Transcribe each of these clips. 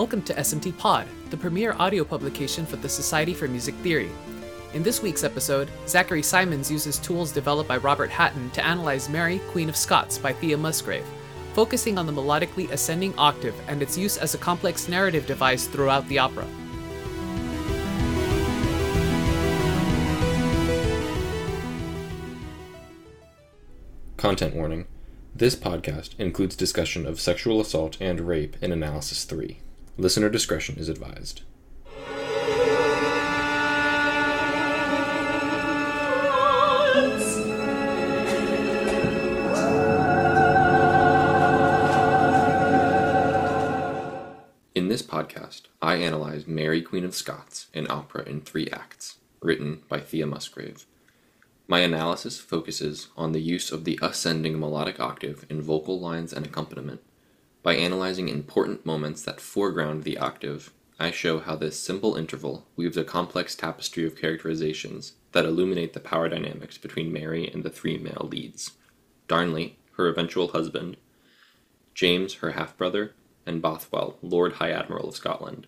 Welcome to SMT Pod, the premier audio publication for the Society for Music Theory. In this week's episode, Zachary Simons uses tools developed by Robert Hatton to analyze Mary, Queen of Scots by Thea Musgrave, focusing on the melodically ascending octave and its use as a complex narrative device throughout the opera. Content warning. This podcast includes discussion of sexual assault and rape in Analysis 3. Listener discretion is advised. In this podcast, I analyze Mary, Queen of Scots, an opera in 3 acts, written by Thea Musgrave. My analysis focuses on the use of the ascending melodic octave in vocal lines and accompaniment. By analyzing important moments that foreground the octave, I show how this simple interval weaves a complex tapestry of characterizations that illuminate the power dynamics between Mary and the 3 male leads: Darnley, her eventual husband, James, her half-brother, and Bothwell, Lord High Admiral of Scotland.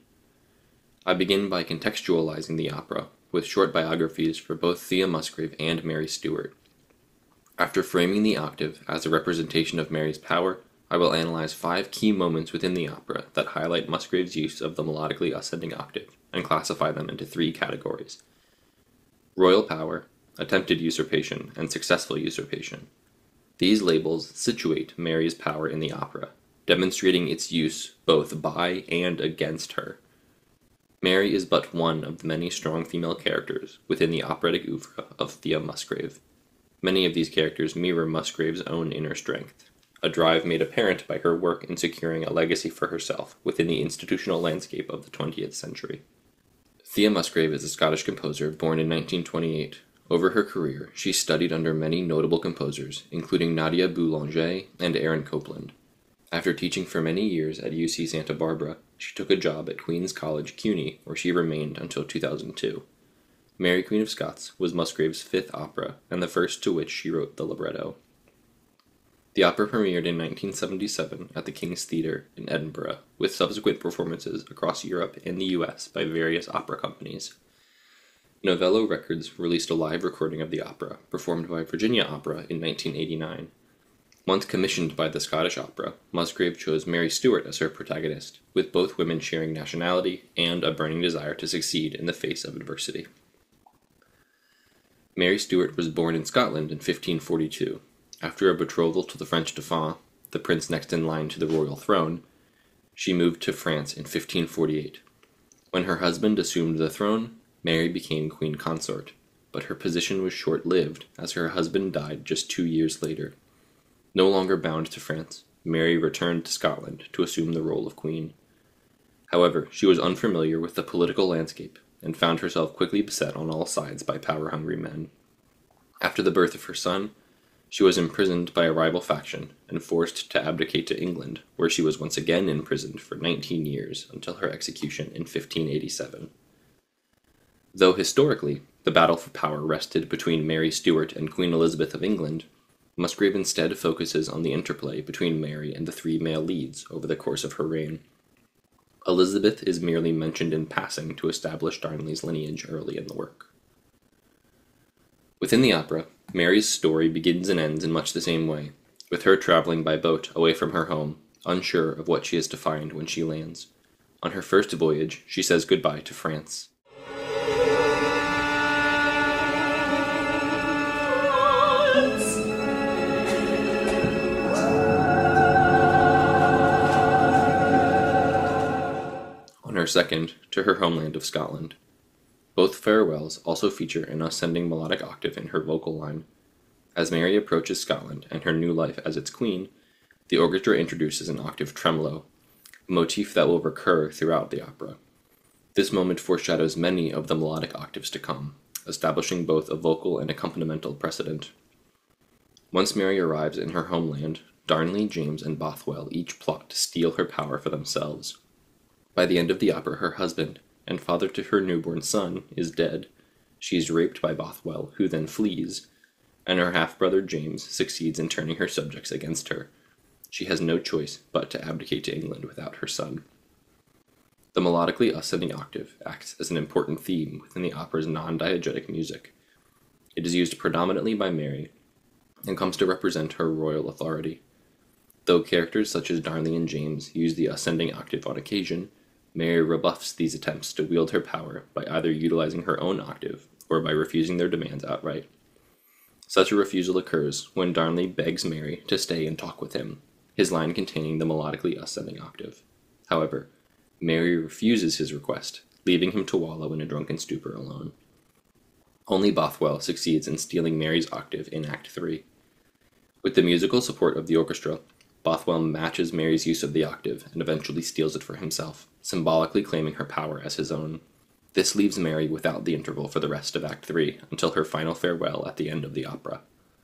I begin by contextualizing the opera, with short biographies for both Thea Musgrave and Mary Stuart. After framing the octave as a representation of Mary's power, I will analyze 5 key moments within the opera that highlight Musgrave's use of the melodically ascending octave, and classify them into 3 categories: royal power, attempted usurpation, and successful usurpation. These labels situate Mary's power in the opera, demonstrating its use both by and against her. Mary is but one of the many strong female characters within the operatic oeuvre of Thea Musgrave. Many of these characters mirror Musgrave's own inner strength, a drive made apparent by her work in securing a legacy for herself within the institutional landscape of the 20th century. Thea Musgrave is a Scottish composer born in 1928. Over her career, she studied under many notable composers, including Nadia Boulanger and Aaron Copland. After teaching for many years at UC Santa Barbara, she took a job at Queen's College, CUNY, where she remained until 2002. Mary, Queen of Scots was Musgrave's 5th opera, and the first to which she wrote the libretto. The opera premiered in 1977 at the King's Theatre in Edinburgh, with subsequent performances across Europe and the US by various opera companies. Novello Records released a live recording of the opera, performed by Virginia Opera in 1989. Once commissioned by the Scottish Opera, Musgrave chose Mary Stuart as her protagonist, with both women sharing nationality and a burning desire to succeed in the face of adversity. Mary Stuart was born in Scotland in 1542. After a betrothal to the French Dauphin, the prince next in line to the royal throne, she moved to France in 1548. When her husband assumed the throne, Mary became queen consort, but her position was short-lived as her husband died just 2 years later. No longer bound to France, Mary returned to Scotland to assume the role of queen. However, she was unfamiliar with the political landscape and found herself quickly beset on all sides by power-hungry men. After the birth of her son, she was imprisoned by a rival faction and forced to abdicate to England, where she was once again imprisoned for 19 years until her execution in 1587. Though historically, the battle for power rested between Mary Stuart and Queen Elizabeth of England, Musgrave instead focuses on the interplay between Mary and the 3 male leads over the course of her reign. Elizabeth is merely mentioned in passing to establish Darnley's lineage early in the work. Within the opera, Mary's story begins and ends in much the same way, with her traveling by boat away from her home, unsure of what she is to find when she lands. On her first voyage, she says goodbye to France. Her second, to her homeland of Scotland. Both farewells also feature an ascending melodic octave in her vocal line. As Mary approaches Scotland and her new life as its queen, the orchestra introduces an octave tremolo, a motif that will recur throughout the opera. This moment foreshadows many of the melodic octaves to come, establishing both a vocal and accompanimental precedent. Once Mary arrives in her homeland, Darnley, James, and Bothwell each plot to steal her power for themselves. By the end of the opera, her husband, and father to her newborn son, is dead. She is raped by Bothwell, who then flees, and her half-brother James succeeds in turning her subjects against her. She has no choice but to abdicate to England without her son. The melodically ascending octave acts as an important theme within the opera's non-diegetic music. It is used predominantly by Mary and comes to represent her royal authority. Though characters such as Darnley and James use the ascending octave on occasion, Mary rebuffs these attempts to wield her power by either utilizing her own octave or by refusing their demands outright. Such a refusal occurs when Darnley begs Mary to stay and talk with him, his line containing the melodically ascending octave. However, Mary refuses his request, leaving him to wallow in a drunken stupor alone. Only Bothwell succeeds in stealing Mary's octave in Act 3. With the musical support of the orchestra, Bothwell matches Mary's use of the octave and eventually steals it for himself, symbolically claiming her power as his own. This leaves Mary without the interval for the rest of Act 3 until her final farewell at the end of the opera.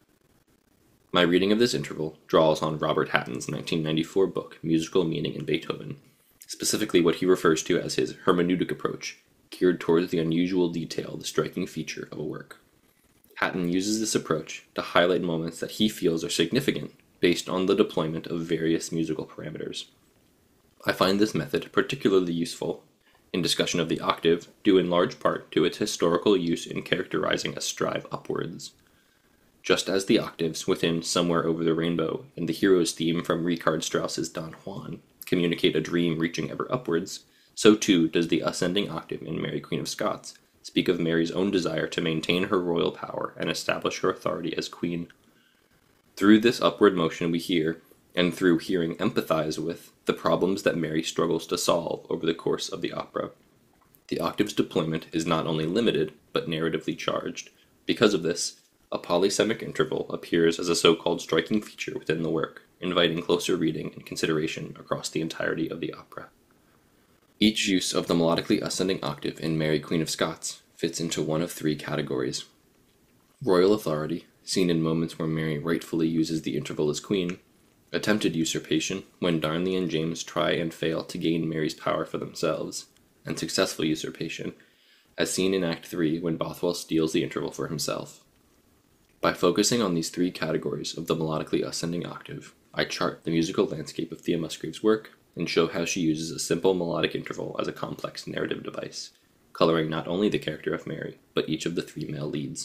My reading of this interval draws on Robert Hatton's 1994 book, Musical Meaning in Beethoven, specifically what he refers to as his hermeneutic approach, geared towards the unusual detail, the striking feature of a work. Hatton uses this approach to highlight moments that he feels are significant based on the deployment of various musical parameters. I find this method particularly useful in discussion of the octave, due in large part to its historical use in characterizing a strive upwards. Just as the octaves within Somewhere Over the Rainbow and the hero's theme from Richard Strauss's Don Juan communicate a dream reaching ever upwards, so too does the ascending octave in Mary Queen of Scots speak of Mary's own desire to maintain her royal power and establish her authority as queen. Through this upward motion we hear, and through hearing empathize with, the problems that Mary struggles to solve over the course of the opera. The octave's deployment is not only limited, but narratively charged. Because of this, a polysemic interval appears as a so-called striking feature within the work, inviting closer reading and consideration across the entirety of the opera. Each use of the melodically ascending octave in Mary Queen of Scots fits into one of three categories. Royal authority, seen in moments where Mary rightfully uses the interval as queen; attempted usurpation, when Darnley and James try and fail to gain Mary's power for themselves; and successful usurpation, as seen in Act 3 when Bothwell steals the interval for himself. By focusing on these three categories of the melodically ascending octave, I chart the musical landscape of Thea Musgrave's work and show how she uses a simple melodic interval as a complex narrative device, coloring not only the character of Mary, but each of the three male leads.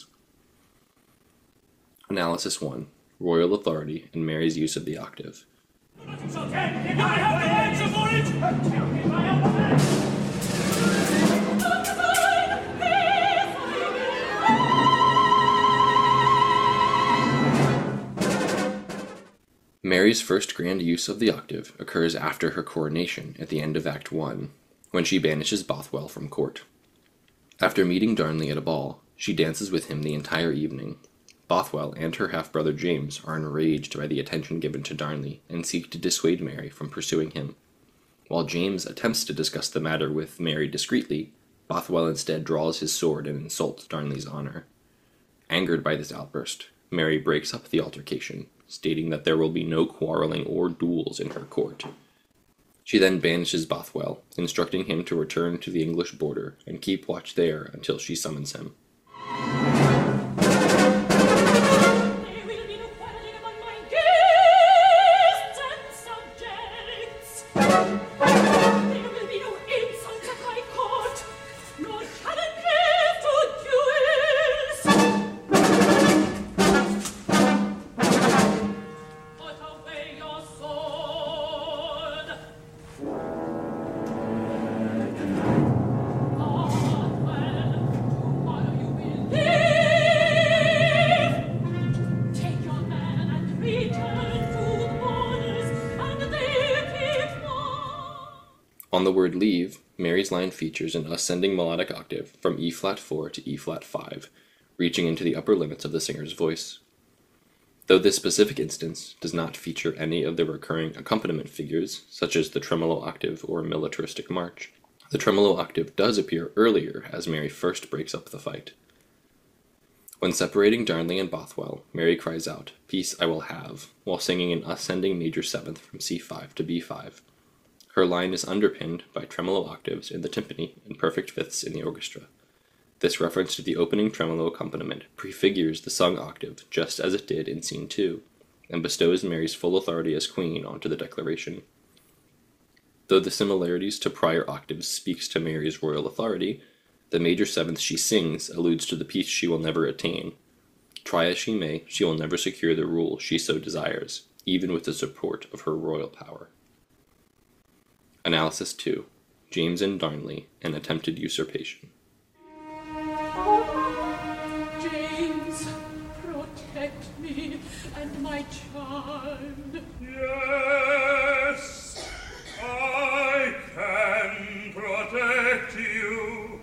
Analysis 1. Royal authority and Mary's use of the octave. Mary's first grand use of the octave occurs after her coronation at the end of Act 1, when she banishes Bothwell from court. After meeting Darnley at a ball, she dances with him the entire evening. Bothwell and her half-brother James are enraged by the attention given to Darnley and seek to dissuade Mary from pursuing him. While James attempts to discuss the matter with Mary discreetly, Bothwell instead draws his sword and insults Darnley's honor. Angered by this outburst, Mary breaks up the altercation, stating that there will be no quarreling or duels in her court. She then banishes Bothwell, instructing him to return to the English border and keep watch there until she summons him. On the word leave, Mary's line features an ascending melodic octave from E-flat 4 to E-flat 5, reaching into the upper limits of the singer's voice. Though this specific instance does not feature any of the recurring accompaniment figures, such as the tremolo octave or militaristic march, the tremolo octave does appear earlier as Mary first breaks up the fight. When separating Darnley and Bothwell, Mary cries out, "Peace I will have," while singing an ascending major seventh from C5 to B5. Her line is underpinned by tremolo octaves in the timpani and perfect fifths in the orchestra. This reference to the opening tremolo accompaniment prefigures the sung octave just as it did in Scene 2, and bestows Mary's full authority as queen onto the declaration. Though the similarities to prior octaves speaks to Mary's royal authority, the major seventh she sings alludes to the peace she will never attain. Try as she may, she will never secure the rule she so desires, even with the support of her royal power. Analysis 2. James and Darnley, an attempted usurpation. James, protect me and my child. Yes, I can protect you,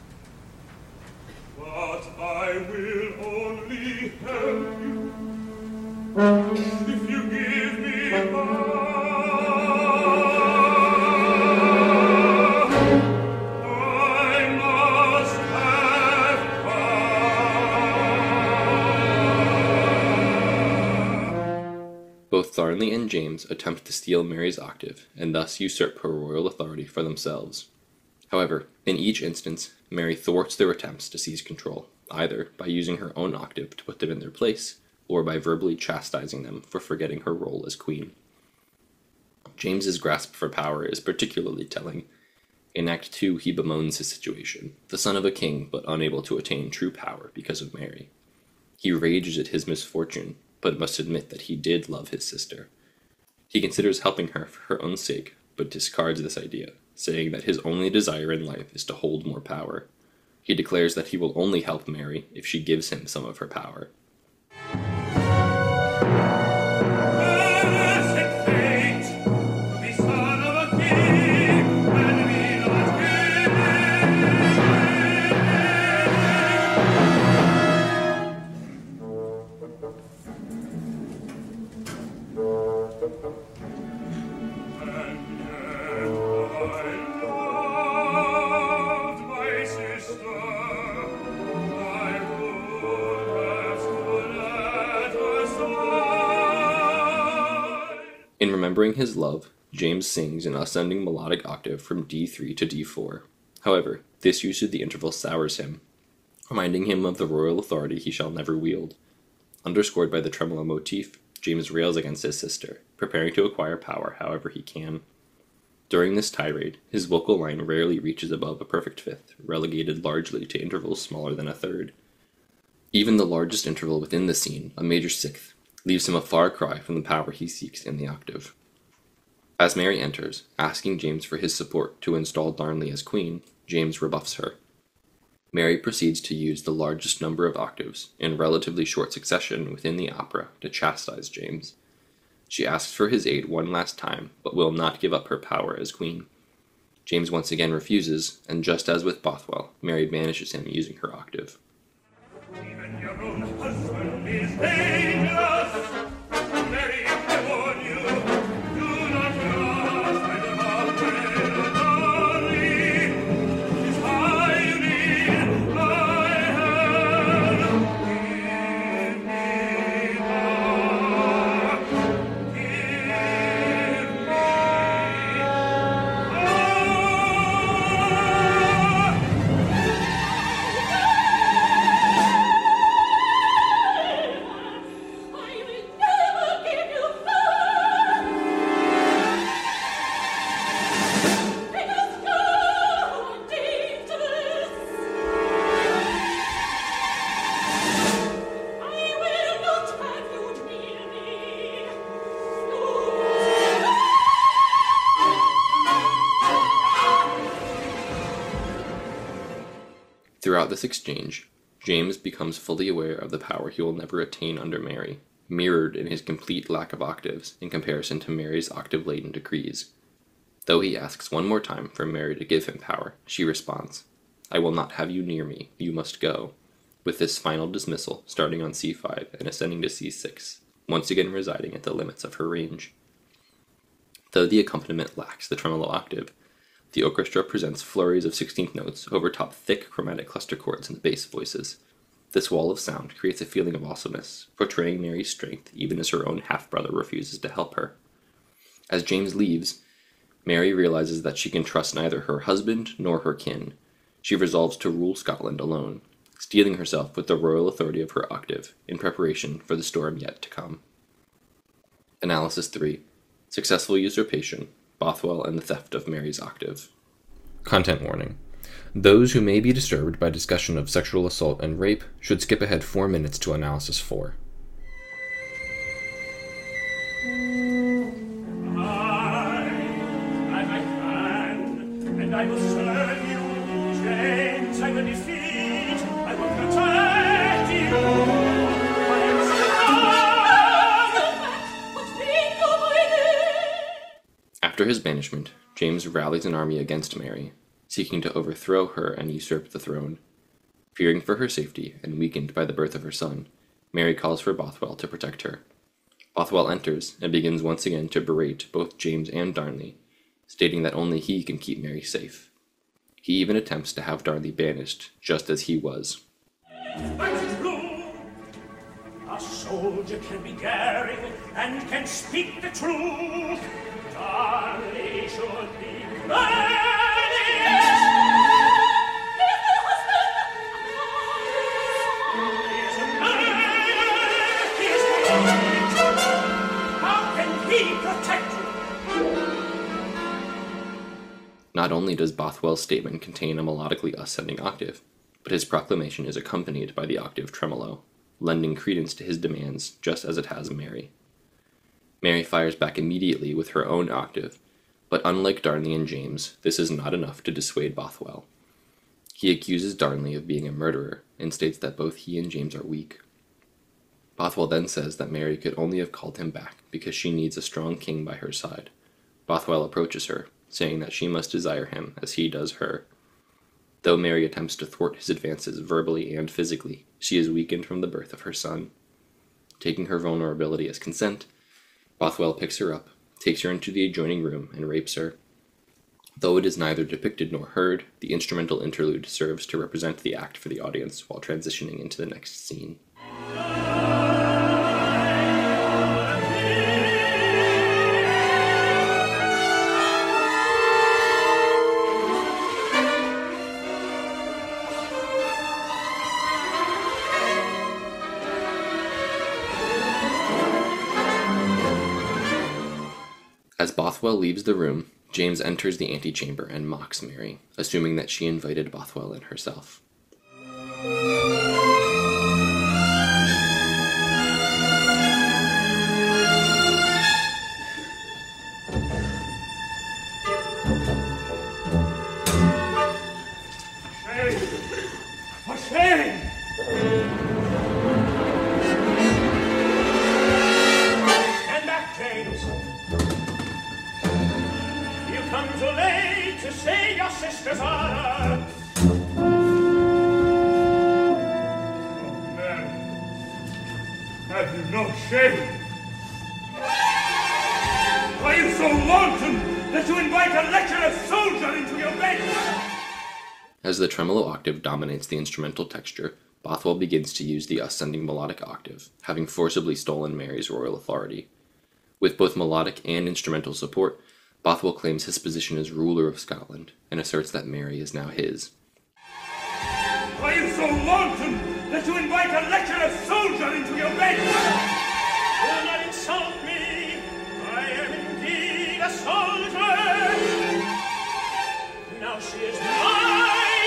but I will only help you if you give me power. I must have power. Both Darnley and James attempt to steal Mary's octave, and thus usurp her royal authority for themselves. However, in each instance, Mary thwarts their attempts to seize control, either by using her own octave to put them in their place, or by verbally chastising them for forgetting her role as queen. James's grasp for power is particularly telling. In Act 2, he bemoans his situation, the son of a king but unable to attain true power because of Mary. He rages at his misfortune, but must admit that he did love his sister. He considers helping her for her own sake, but discards this idea, saying that his only desire in life is to hold more power. He declares that he will only help Mary if she gives him some of her power. Blessed fate, to be son of a king, and be not And yet I loved my sister. I would have stood at her side. In remembering his love, James sings an ascending melodic octave from D3 to D4. However, this use of the interval sours him, reminding him of the royal authority he shall never wield. Underscored by the tremolo motif, James rails against his sister, preparing to acquire power however he can. During this tirade, his vocal line rarely reaches above a perfect fifth, relegated largely to intervals smaller than a third. Even the largest interval within the scene, a major sixth, leaves him a far cry from the power he seeks in the octave. As Mary enters, asking James for his support to install Darnley as queen, James rebuffs her. Mary proceeds to use the largest number of octaves in relatively short succession within the opera to chastise James. She asks for his aid one last time, but will not give up her power as queen. James once again refuses, and just as with Bothwell, Mary banishes him using her octave. Even your own husband is dangerous. Mary, I warn you, do not trust either Bothwell or Darnley. 'Tis high you need my help. Give me power. Give me I will never give you power. It is so dangerous. I will not have you near me. Throughout this exchange, James becomes fully aware of the power he will never attain under Mary, mirrored in his complete lack of octaves in comparison to Mary's octave-laden decrees. Though he asks one more time for Mary to give him power, she responds, "I will not have you near me, you must go," with this final dismissal starting on C5 and ascending to C6, once again residing at the limits of her range. Though the accompaniment lacks the tremolo octave, the orchestra presents flurries of 16th notes over top thick chromatic cluster chords in the bass voices. This wall of sound creates a feeling of awesomeness, portraying Mary's strength even as her own half-brother refuses to help her. As James leaves, Mary realizes that she can trust neither her husband nor her kin. She resolves to rule Scotland alone, steeling herself with the royal authority of her octave in preparation for the storm yet to come. Analysis 3. Successful usurpation, Bothwell and the Theft of Mary's Octave. Content warning. Those who may be disturbed by discussion of sexual assault and rape should skip ahead 4 minutes to Analysis 4. I will serve you, James, I will defeat, I will protect you. I am strong. After his banishment, James rallies an army against Mary, seeking to overthrow her and usurp the throne. Fearing for her safety and weakened by the birth of her son, Mary calls for Bothwell to protect her. Bothwell enters and begins once again to berate both James and Darnley, stating that only he can keep Mary safe. He even attempts to have Darnley banished, just as he was. But true, a soldier can be daring and can speak the truth. Darnley should be How can he protect you? Not only does Bothwell's statement contain a melodically ascending octave, but his proclamation is accompanied by the octave tremolo, lending credence to his demands just as it has Mary. Mary fires back immediately with her own octave, but unlike Darnley and James, this is not enough to dissuade Bothwell. He accuses Darnley of being a murderer and states that both he and James are weak. Bothwell then says that Mary could only have called him back because she needs a strong king by her side. Bothwell approaches her, saying that she must desire him as he does her. Though Mary attempts to thwart his advances verbally and physically, she is weakened from the birth of her son. Taking her vulnerability as consent, Bothwell picks her up, takes her into the adjoining room, and rapes her. Though it is neither depicted nor heard, the instrumental interlude serves to represent the act for the audience while transitioning into the next scene. As Bothwell leaves the room, James enters the antechamber and mocks Mary, assuming that she invited Bothwell in herself. Shame! For shame! Stand back, James. You come too late to save your sister's honor. Oh, man. Have you no shame? Are you so wanton that you invite a lecherous soldier into your bed? As the tremolo octave dominates the instrumental texture, Bothwell begins to use the ascending melodic octave, having forcibly stolen Mary's royal authority. With both melodic and instrumental support, Bothwell claims his position as ruler of Scotland, and asserts that Mary is now his. Are you so wanton that you invite a lecherous soldier into your bed? Do not insult me. I am indeed a soldier. Now she is mine.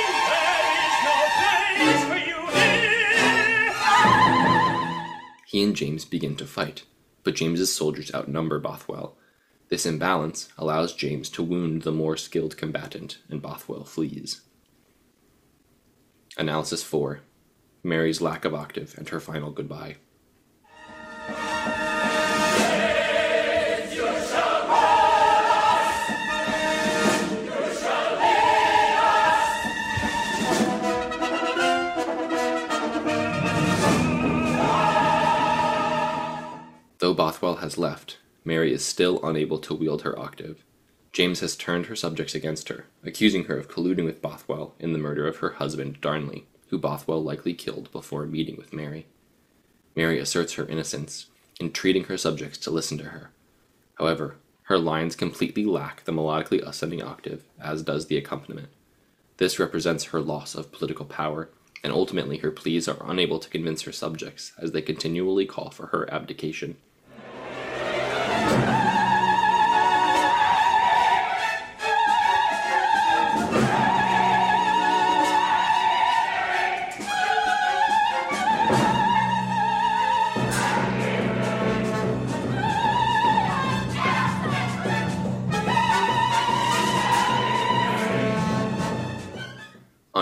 There is no place for you here. He and James begin to fight, but James's soldiers outnumber Bothwell. This imbalance allows James to wound the more skilled combatant, and Bothwell flees. Analysis 4. Mary's lack of octave and her final goodbye. Though Bothwell has left, Mary is still unable to wield her octave. James has turned her subjects against her, accusing her of colluding with Bothwell in the murder of her husband Darnley, who Bothwell likely killed before meeting with Mary. Mary asserts her innocence, entreating her subjects to listen to her. However, her lines completely lack the melodically ascending octave, as does the accompaniment. This represents her loss of political power, and ultimately her pleas are unable to convince her subjects, as they continually call for her abdication.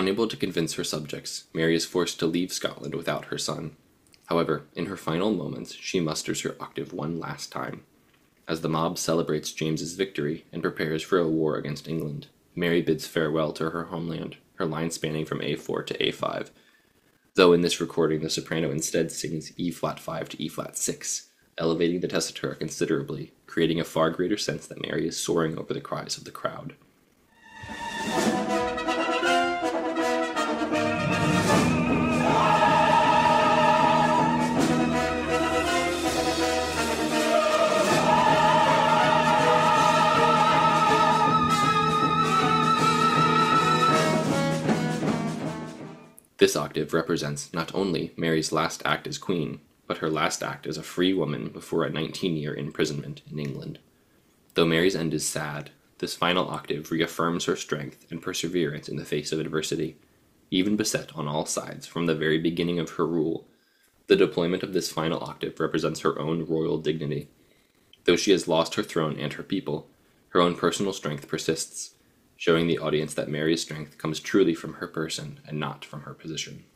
Unable to convince her subjects, Mary is forced to leave Scotland without her son. However, in her final moments, she musters her octave one last time. As the mob celebrates James's victory and prepares for a war against England, Mary bids farewell to her homeland, her line spanning from A4 to A5, though in this recording the soprano instead sings E-flat 5 to E-flat 6, elevating the tessitura considerably, creating a far greater sense that Mary is soaring over the cries of the crowd. This octave represents not only Mary's last act as queen, but her last act as a free woman before a 19-year imprisonment in England. Though Mary's end is sad, this final octave reaffirms her strength and perseverance in the face of adversity. Even beset on all sides from the very beginning of her rule, the deployment of this final octave represents her own royal dignity. Though she has lost her throne and her people, her own personal strength persists, showing the audience that Mary's strength comes truly from her person and not from her position.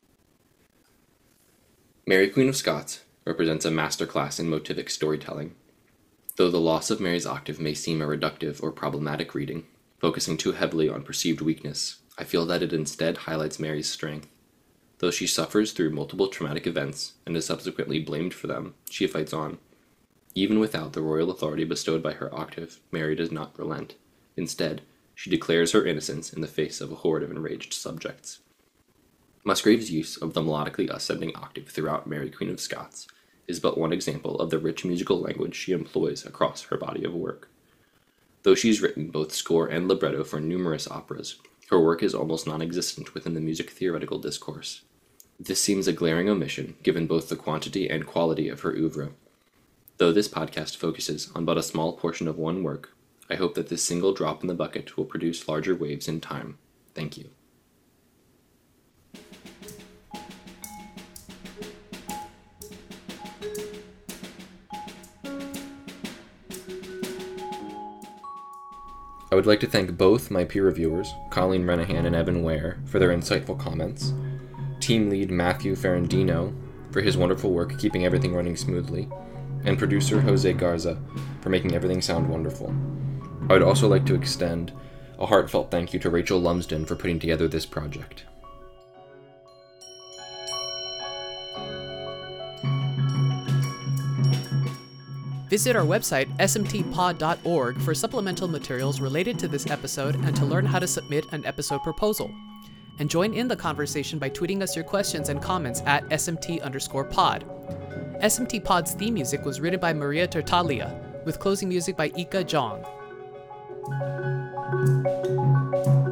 Mary Queen of Scots represents a masterclass in motivic storytelling. Though the loss of Mary's octave may seem a reductive or problematic reading, focusing too heavily on perceived weakness, I feel that it instead highlights Mary's strength. Though she suffers through multiple traumatic events and is subsequently blamed for them, she fights on. Even without the royal authority bestowed by her octave, Mary does not relent. Instead, she declares her innocence in the face of a horde of enraged subjects. Musgrave's use of the melodically ascending octave throughout Mary Queen of Scots is but one example of the rich musical language she employs across her body of work. Though she's written both score and libretto for numerous operas, her work is almost non-existent within the music theoretical discourse. This seems a glaring omission given both the quantity and quality of her oeuvre. Though this podcast focuses on but a small portion of one work, I hope that this single drop in the bucket will produce larger waves in time. Thank you. I would like to thank both my peer reviewers, Colleen Renahan and Evan Ware, for their insightful comments, team lead Matthew Ferrandino for his wonderful work keeping everything running smoothly, and producer Jose Garza for making everything sound wonderful. I would also like to extend a heartfelt thank you to Rachel Lumsden for putting together this project. Visit our website, smtpod.org, for supplemental materials related to this episode and to learn how to submit an episode proposal. And join in the conversation by tweeting us your questions and comments at smt_pod. SMT Pod's theme music was written by Maria Tartaglia, with closing music by Ika Jong.